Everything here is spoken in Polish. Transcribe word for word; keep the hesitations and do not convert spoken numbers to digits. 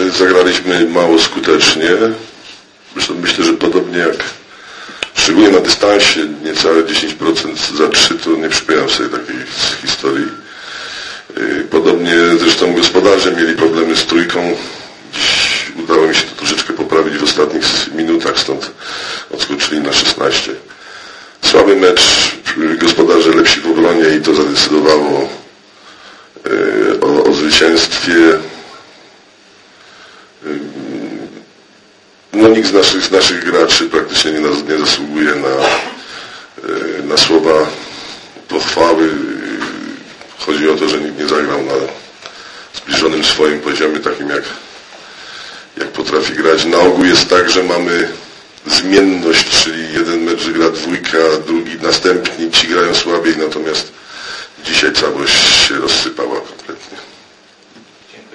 zagraliśmy mało skutecznie. Zresztą myślę, że podobnie jak szczególnie na dystansie niecałe dziesięć procent za trzy, to nie przypominam sobie takiej historii. Podobnie zresztą gospodarze mieli problemy z trójką. Dziś udało mi się to troszeczkę poprawić w ostatnich minutach, stąd odskoczyli na szesnaście. Słaby mecz, gospodarze lepsi w obronie i to zadecydowało o, o zwycięstwie. No nikt z naszych, z naszych graczy praktycznie nie, nie zasługuje na, na słowa pochwały. Chodzi o to, że nikt nie zagrał na zbliżonym swoim poziomie, takim jak, jak potrafi grać. Na ogół jest tak, że mamy zmienność, czyli jeden mecz gra dwójka, drugi następni, ci grają słabiej, natomiast dzisiaj całość się rozsypała kompletnie.